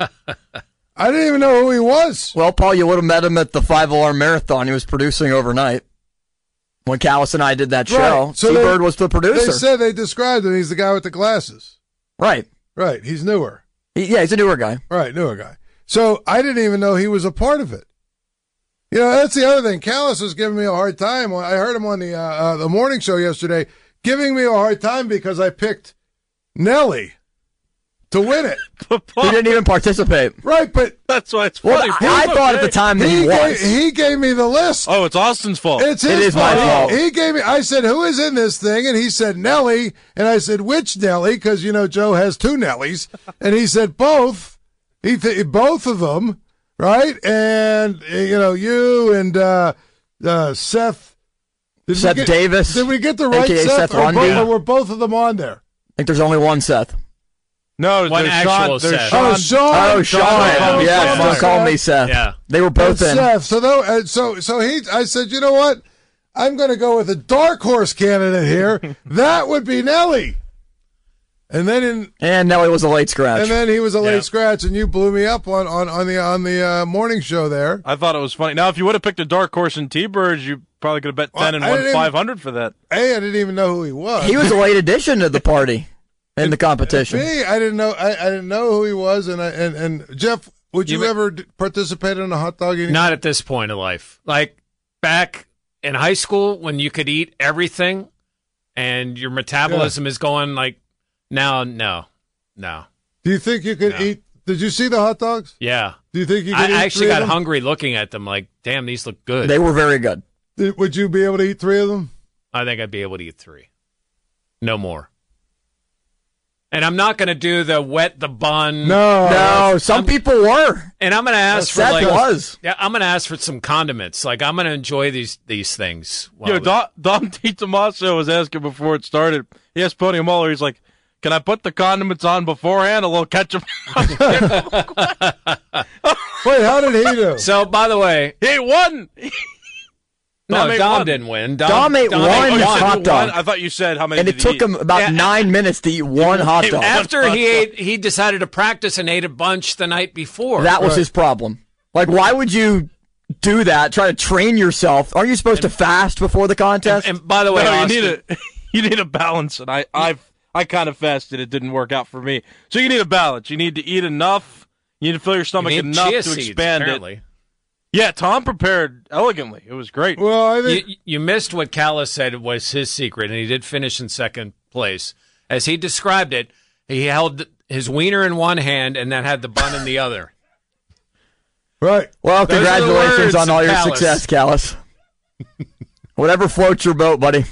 G: I didn't even know who he was.
K: Well, Paul, you would have met him at the 5 Alarm Marathon he was producing overnight when Callis and I did that show.
G: Right. So
K: T-Bird was the producer.
G: They said they described him. He's the guy with the glasses.
K: Right.
G: Right. He's newer.
K: He's a newer guy.
G: Right, newer guy. So I didn't even know he was a part of it. That's the other thing. Callis was giving me a hard time. I heard him on the morning show yesterday giving me a hard time because I picked Nelly to win it.
K: He didn't even participate.
G: Right, but
L: that's why it's funny.
K: Well, I thought at the time that he was.
G: He gave me the list.
L: Oh, it's Austin's fault.
G: It's his
K: It is
G: fault.
K: my fault.
G: He gave me. I said, "Who is in this thing?" And he said, "Nelly." And I said, "Which Nelly?" Because Joe has 2 Nellies. And he said, "Both." Both of them, right? And you and Seth.
K: Seth Davis.
G: Did we get the right
K: AKA
G: Seth?
K: Seth Lundy.
G: Or were both of them on there?
K: I think there's only one Seth.
L: No,
E: One
L: there's
E: actual
L: Sean. There's
E: Seth.
L: Sean.
G: Oh, Sean.
K: Sean. Yeah, don't call me Seth.
E: Yeah.
K: They were both in.
G: Seth. So I said, you know what? I'm going to go with a dark horse candidate here. That would be Nelly. And then
K: Nelly was a late scratch.
G: And then he was a late scratch, and you blew me up on the morning show there.
L: I thought it was funny. Now, if you would have picked a dark horse in T-Birds, you probably could have bet 10 and won 500 for that.
G: I didn't even know who he was.
K: He was a late addition to the party in the competition.
G: I didn't know. I didn't know who he was. And Jeff, would you ever participate in a hot dog eating?
E: Not at this point in life. Like back in high school when you could eat everything, and your metabolism is going like. No.
G: Do you think you could eat? Did you see the hot dogs?
E: Yeah.
G: Do you think you could eat?
E: I actually
G: 3 of
E: got
G: them?
E: hungry looking at them. Like, damn, these look good.
K: They were very good.
G: Would you be able to eat 3 of them?
E: I think I'd be able to eat 3. No more. And I'm not going to do the wet the bun.
G: No.
K: Some people were.
E: And I'm going to ask for
K: Seth was.
E: Yeah, I'm going to ask for some condiments. Like I'm going to enjoy these things.
L: Dom DiTomaso was asking before it started. He asked Pony Muller. He's like, "Can I put the condiments on beforehand? A little ketchup."
G: Wait, how did he do?
E: So, by the way,
L: he won.
E: Dom didn't win.
K: Dom ate one hot dog.
L: I thought you said how many.
K: And it took him about 9 minutes to eat one hot dog.
E: After he decided to practice and ate a bunch the night before.
K: That was his problem. Like, why would you do that? Try to train yourself. Aren't you supposed to fast before the contest?
E: And by the way, Austin,
L: you need a balance, and I kind of fasted. It didn't work out for me. So you need a balance. You need to eat enough. You need to fill your stomach enough to expand it. Yeah, Tom prepared elegantly. It was great.
G: Well, I think
E: you missed what Callis said was his secret, and he did finish in second place. As he described it, he held his wiener in one hand and then had the bun in the other.
G: Right.
K: Well,
E: Those are the
K: congratulations
E: words
K: on all
E: of
K: your
E: Callis.
K: success, Callis. Whatever floats your boat, buddy.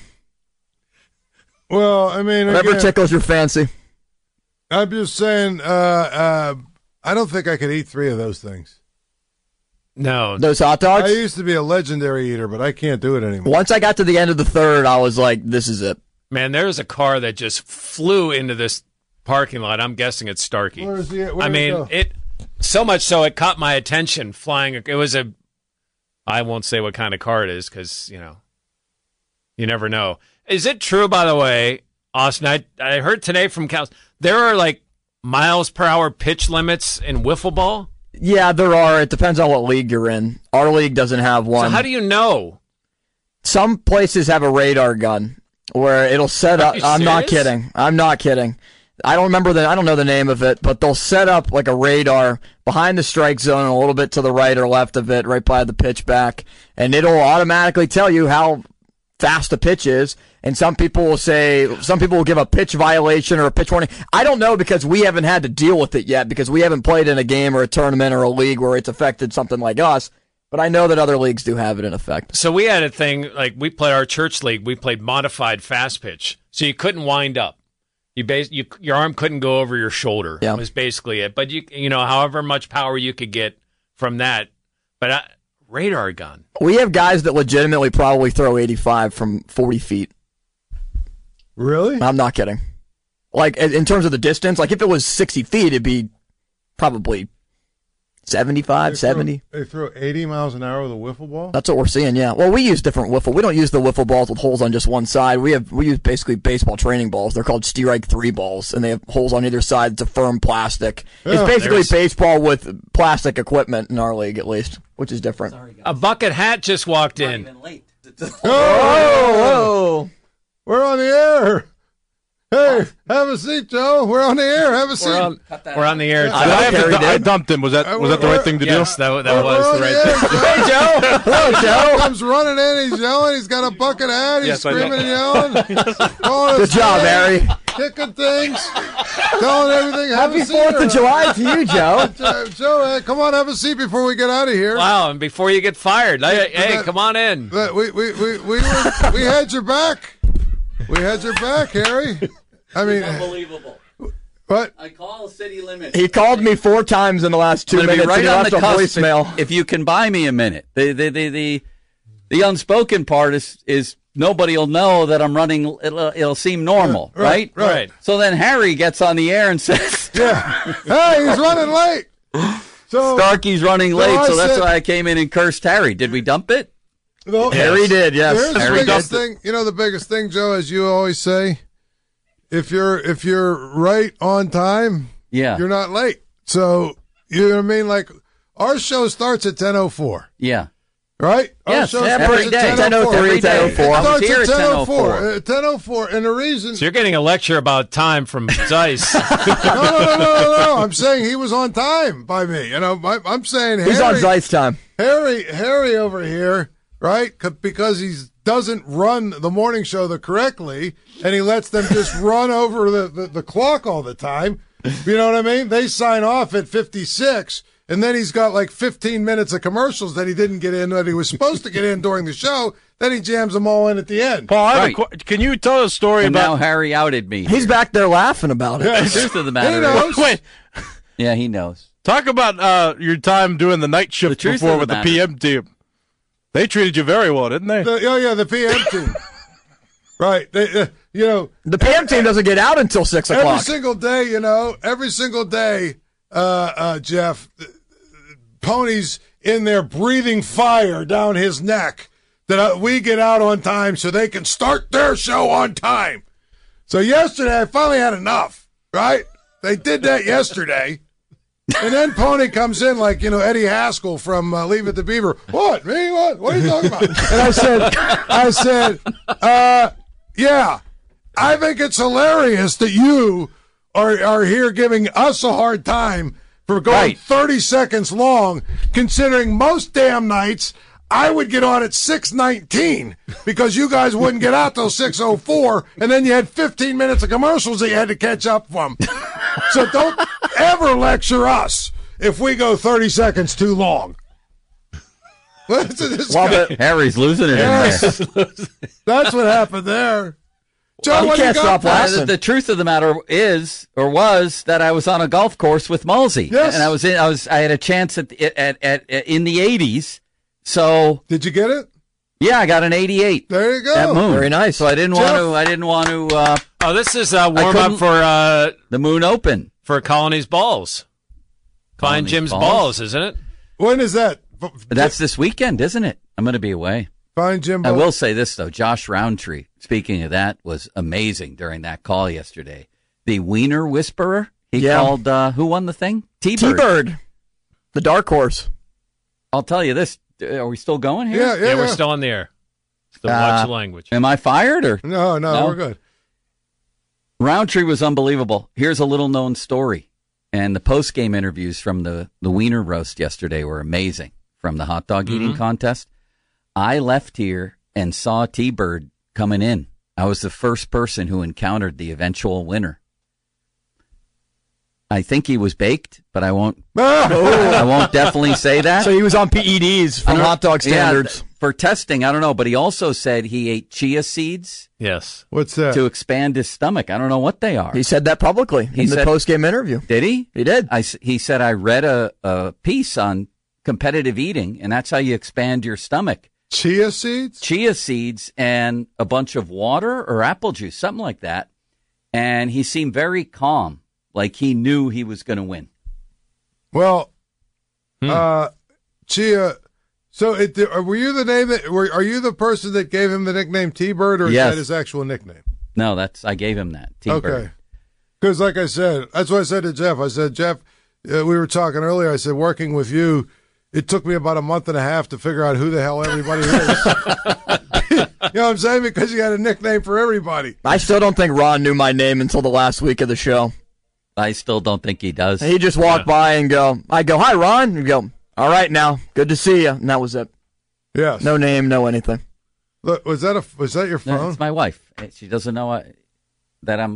G: Well, I mean,
K: Whatever
G: again,
K: tickles your fancy.
G: I'm just saying. I don't think I could eat 3 of those things.
E: No.
K: Those hot dogs?
G: I used to be a legendary eater, but I can't do it anymore.
K: Once I got to the end of the third, I was like, this is it.
E: Man, there was a car that just flew into this parking lot. I'm guessing it's Starkey.
G: Where is he?
E: I mean, it so much so it caught my attention flying. It was I won't say what kind of car it is because, you never know. Is it true, by the way, Austin, I heard today from Cal, there are like miles per hour pitch limits in wiffle ball?
K: Yeah, there are. It depends on what league you're in. Our league doesn't have one.
E: So how do you know?
K: Some places have a radar gun where it'll set up. I'm not kidding. I don't know the name of it, but they'll set up like a radar behind the strike zone a little bit to the right or left of it, right by the pitch back, and it'll automatically tell you how fast the pitch is. And some people will give a pitch violation or a pitch warning. I don't know because we haven't had to deal with it yet because we haven't played in a game or a tournament or a league where it's affected something like us. But I know that other leagues do have it in effect.
E: So we had a thing, like we played our church league, we played modified fast pitch. So you couldn't wind up. Your arm couldn't go over your shoulder. Yeah. Was basically it. But you know, however much power you could get from that. But radar gun.
K: We have guys that legitimately probably throw 85 from 40 feet.
G: Really?
K: I'm not kidding. Like, in terms of the distance, like if it was 60 feet, it'd be probably 75, 70.
G: They throw 80 miles an hour with a wiffle ball?
K: That's what we're seeing, yeah. Well, we use different wiffle. We don't use the wiffle balls with holes on just one side. We use basically baseball training balls. They're called Strike 3 balls, and they have holes on either side. It's a firm plastic. Yeah, it's basically baseball with plastic equipment in our league, at least, which is different.
E: Sorry, a bucket hat just walked in.
K: Not even late. Oh!
G: We're on the air. Hey, have a seat, Joe. We're on the air. Have a seat.
E: We're on the air.
L: I dumped him. Was that the right thing to do?
E: Yes, that was the right thing.
K: Hey, Joe. Hello, Joe.
G: Comes running in. He's yelling. He's got a bucket hat. He's screaming and yelling.
K: Good job, Harry.
G: Kicking things. Telling everything.
K: Happy 4th of July to you, Joe.
G: Joe, come on, have a seat before we get out of here.
E: Wow, and before you get fired. Hey, come on in.
G: We had your back. We had your back, Harry. I mean,
M: unbelievable.
G: What?
M: I call city limits.
K: He called me 4 times in the last 2 minutes.
M: Right on the cusp.
K: Voicemail.
M: If you can buy me a minute, the unspoken part is nobody will know that I'm running. It'll seem normal, right?
G: Right.
M: So then Harry gets on the air and says,
G: "Yeah, hey, he's running late." So
M: Starkey's running late, so that's why I came in and cursed Harry. Did we dump it?
G: No,
K: Harry did. Yes.
G: Here's the biggest thing. You know, the biggest thing, Joe, as you always say. If you're right on time, you're not late. So you know what I mean? Like our show starts at 10:04.
M: Yeah.
G: Right?
M: Yes,
K: every day. 10:03, 10:04.
G: It starts at 10:04. 10:04. And the reason
E: So you're getting a lecture about time from Zeiss.
G: No. I'm saying he was on time by me. You know, I'm saying
K: he's on Zeiss time.
G: Harry over here, right? Because he's doesn't run the morning show correctly, and he lets them just run over the clock all the time. You know what I mean? They sign off at 56, and then he's got like 15 minutes of commercials that he didn't get in that he was supposed to get in during the show. Then he jams them all in at the end.
L: Paul, can you tell a story about
M: now Harry outed me?
K: He's back there laughing about it.
M: The truth of the matter
G: he knows.
L: Wait.
M: Yeah, he knows.
L: Talk about your time doing the night shift before with the PM team. They treated you very well, didn't they?
G: The PM team. Right. They,
K: the PM team doesn't get out until 6 o'clock.
G: Every single day, Jeff, Pony's in there breathing fire down his neck that we get out on time so they can start their show on time. So yesterday, I finally had enough, right? They did that yesterday. And then Pony comes in like, Eddie Haskell from Leave It to Beaver. What? Me? What? What are you talking about? And I said, yeah, I think it's hilarious that you are here giving us a hard time for going 30 seconds long, considering most damn nights I would get on at 6:19 because you guys wouldn't get out till 6:04, and then you had 15 minutes of commercials that you had to catch up from. So don't ever lecture us if we go 30 seconds too long.
M: Harry's losing it in there.
G: That's what happened there. Joe,
K: you can't stop laughing.
M: The truth of the matter was that I was on a golf course with Mulsey.
G: Yes.
M: And I had a chance in the 80s. So
G: did you get it?
M: Yeah, I got an 88.
G: There you go.
M: At Moon.
K: Very nice.
M: So I didn't want to.
E: This is a warm up for
M: the Moon Open
E: for Colony's balls. Find Jim's balls, isn't it?
G: When is that?
M: That's this weekend, isn't it? I'm going to be away.
G: Find Jim.
M: I will say this though, Josh Roundtree. Speaking of that, was amazing during that call yesterday. The Wiener Whisperer. He called. Who won the thing?
K: T-Bird. The dark horse.
M: I'll tell you this. Are we still going here?
G: Yeah,
E: we're still on the air. So watch the language.
M: Am I fired or?
G: No, we're good.
M: Roundtree was unbelievable. Here's a little known story. And the post-game interviews from the Wiener Roast yesterday were amazing from the hot dog eating contest. I left here and saw T-Bird coming in. I was the first person who encountered the eventual winner. I think he was baked, but I won't. I won't definitely say that.
K: So he was on PEDs from hot dog standards
M: for testing. I don't know, but he also said he ate chia seeds.
E: Yes.
G: What's that?
M: To expand his stomach. I don't know what they are.
K: He said that publicly in the post-game interview.
M: Did he?
K: He did.
M: He said, I read a piece on competitive eating, and that's how you expand your stomach.
G: Chia seeds?
M: Chia seeds and a bunch of water or apple juice, something like that. And he seemed very calm, like he knew he was going to win.
G: Well, Chia. So, were you the name that? Are you the person that gave him the nickname T-Bird, or is that his actual nickname?
M: No, I gave him that T-Bird.
G: Okay. Because, like I said, that's what I said to Jeff. I said, Jeff, we were talking earlier. I said, working with you, it took me about a month and a half to figure out who the hell everybody is. You know what I'm saying? Because you had a nickname for everybody.
K: I still don't think Ron knew my name until the last week of the show.
M: I still don't think he does.
K: He just walked by and I go, hi, Ron. And go, all right now, good to see you. And that was it.
G: Yes.
K: No name, no anything.
G: Look, was that your phone?
M: No, it's my wife. She doesn't know that I'm...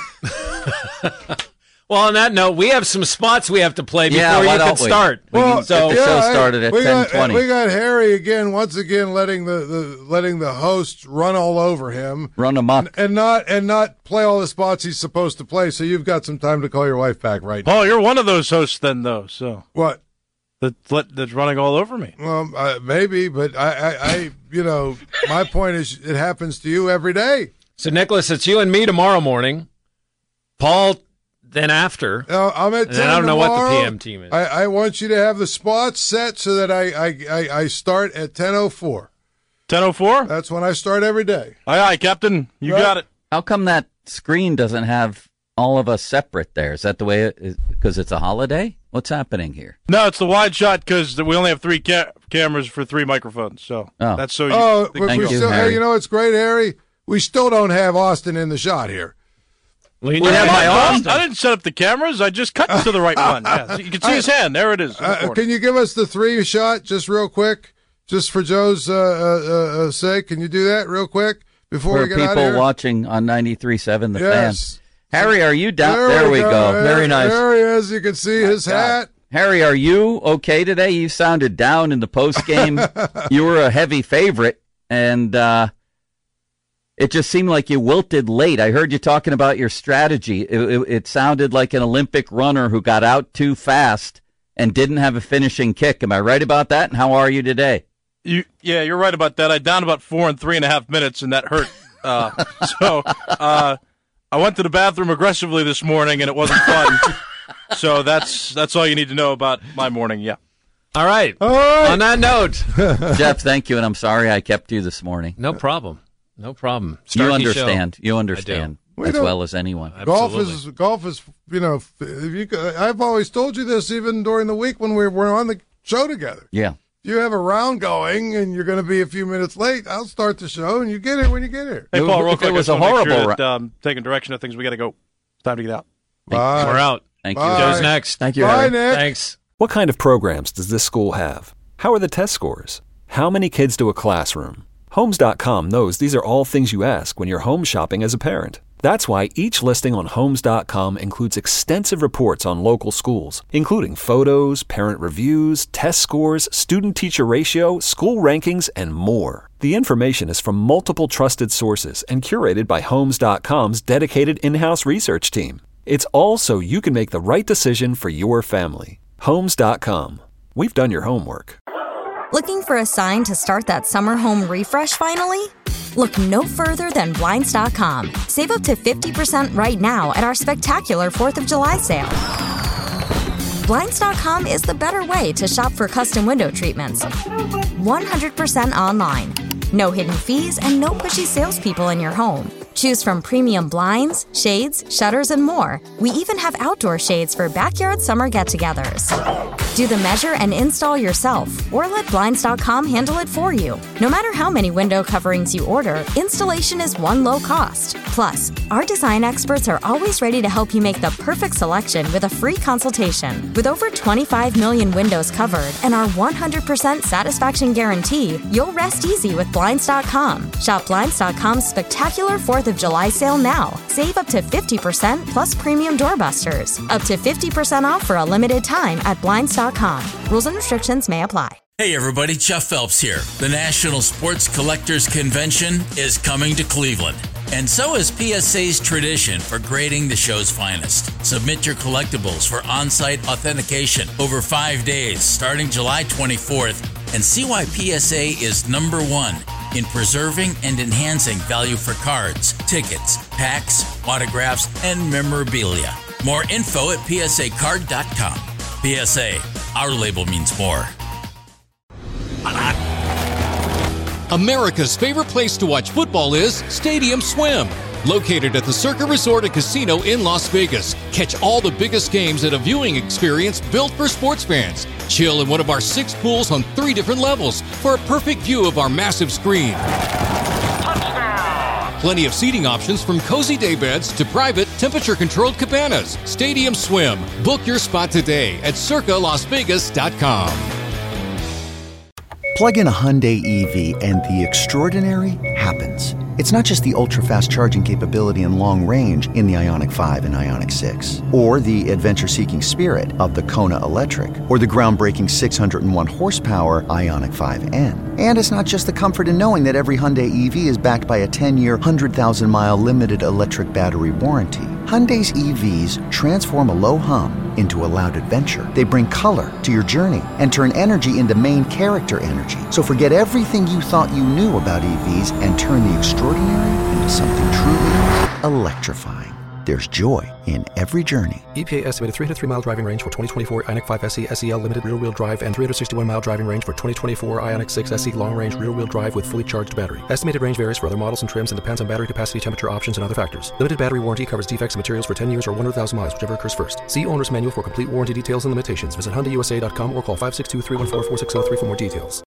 E: Well, on that note, we have some spots we have to play before you can start.
M: Well, the show started at 10:20.
G: We got Harry once again, letting the host run all over him,
M: run amok,
G: and not play all the spots he's supposed to play. So you've got some time to call your wife back, right?
L: Paul, you're one of those hosts, then, though. So
G: what?
L: That's running all over me.
G: Well, maybe, but I my point is, it happens to you every day.
E: So, Nicholas, it's you and me tomorrow morning. Paul. Then after,
G: I'm at 10
E: and I don't know
G: tomorrow.
E: what the PM team is.
G: I want you to have the spots set so that I start at 10:04.
L: 10:04?
G: That's when I start every day.
L: Aye, Captain. You got it.
M: How come that screen doesn't have all of us separate there? Is that the way it is? Because it's a holiday? What's happening here?
L: No, it's the wide shot because we only have three cameras for 3 microphones. So that's so you.
G: Thank you, Harry. Hey, you know, it's great, Harry. We still don't have Austin in the shot here.
L: We have I didn't set up the cameras. I just cut to the right one. Yeah, so you can see his hand. There it is.
G: Can you give us the 3 shot just real quick, just for Joe's sake? Can you do that real quick before we get out of here?
M: For people watching on 93.7 The Fan. Harry, are you down? There we go.
G: Very nice. There he is. You can see his hat.
M: Harry, are you okay today? You sounded down in the post game. You were a heavy favorite, and it just seemed like you wilted late. I heard you talking about your strategy. It sounded like an Olympic runner who got out too fast and didn't have a finishing kick. Am I right about that? And how are you today?
L: You're right about that. I downed about 4 in 3.5 minutes, and that hurt. I went to the bathroom aggressively this morning, and it wasn't fun. So that's all you need to know about my morning. Yeah.
E: All right. On that note,
M: Jeff, thank you, and I'm sorry I kept you this morning.
E: No problem. No problem.
M: You understand. You understand as well as anyone.
E: Absolutely.
G: Golf is. You know, I've always told you this, even during the week when we were on the show together.
M: Yeah.
G: If you have a round going and you're going to be a few minutes late, I'll start the show and you get here when you get here.
L: Hey, Paul, real quick,
M: it was a horrible.
L: Taking direction of things, we got to go. It's time to get out.
G: Bye.
E: We're out.
M: Thank you.
E: Joe's next.
K: Thank you.
G: Bye,
K: Harry.
G: Nick.
E: Thanks.
D: What kind of programs does this school have? How are the test scores? How many kids do a classroom? Homes.com knows these are all things you ask when you're home shopping as a parent. That's why each listing on Homes.com includes extensive reports on local schools, including photos, parent reviews, test scores, student-teacher ratio, school rankings, and more. The information is from multiple trusted sources and curated by Homes.com's dedicated in-house research team. It's all so you can make the right decision for your family. Homes.com. We've done your homework.
N: Looking for a sign to start that summer home refresh finally? Look no further than Blinds.com. Save up to 50% right now at our spectacular 4th of July sale. Blinds.com is the better way to shop for custom window treatments. 100% online. No hidden fees and no pushy salespeople in your home. Choose from premium blinds, shades, shutters, and more. We even have outdoor shades for backyard summer get-togethers. Do the measure and install yourself, or let Blinds.com handle it for you. No matter how many window coverings you order, installation is one low cost. Plus, our design experts are always ready to help you make the perfect selection with a free consultation. With over 25 million windows covered and our 100% satisfaction guarantee, you'll rest easy with Blinds.com. Shop Blinds.com's spectacular 4th of July sale now. Save up to 50% plus premium doorbusters. Up to 50% off for a limited time at Blinds.com. Rules and restrictions may apply.
H: Hey everybody, Jeff Phelps here. The National Sports Collectors Convention is coming to Cleveland. And so is PSA's tradition for grading the show's finest. Submit your collectibles for on-site authentication over 5 days starting July 24th and see why PSA is number one in preserving and enhancing value for cards, tickets, packs, autographs, and memorabilia. More info at psacard.com. PSA, our label means more.
C: America's favorite place to watch football is Stadium Swim. Located at the Circa Resort and Casino in Las Vegas. Catch all the biggest games at a viewing experience built for sports fans. Chill in one of our 6 pools on 3 different levels for a perfect view of our massive screen. Touchdown! Plenty of seating options from cozy day beds to private temperature-controlled cabanas. Stadium Swim. Book your spot today at circalasvegas.com.
A: Plug in a Hyundai EV and the extraordinary happens. It's not just the ultra-fast charging capability and long range in the Ioniq 5 and Ioniq 6, or the adventure-seeking spirit of the Kona Electric, or the groundbreaking 601 horsepower Ioniq 5N. And it's not just the comfort in knowing that every Hyundai EV is backed by a 10-year, 100,000-mile limited electric battery warranty. Hyundai's EVs transform a low hum into a loud adventure. They bring color to your journey and turn energy into main character energy. So forget everything you thought you knew about EVs and turn the extraordinary into something truly electrifying. There's joy in every journey.
B: EPA estimated 303-mile driving range for 2024 Ioniq 5 SE SEL limited rear-wheel drive and 361-mile driving range for 2024 Ioniq 6 SE long-range rear-wheel drive with fully charged battery. Estimated range varies for other models and trims and depends on battery capacity, temperature options, and other factors. Limited battery warranty covers defects in materials for 10 years or 100,000 miles, whichever occurs first. See owner's manual for complete warranty details and limitations. Visit HyundaiUSA.com or call 562-314-4603 for more details.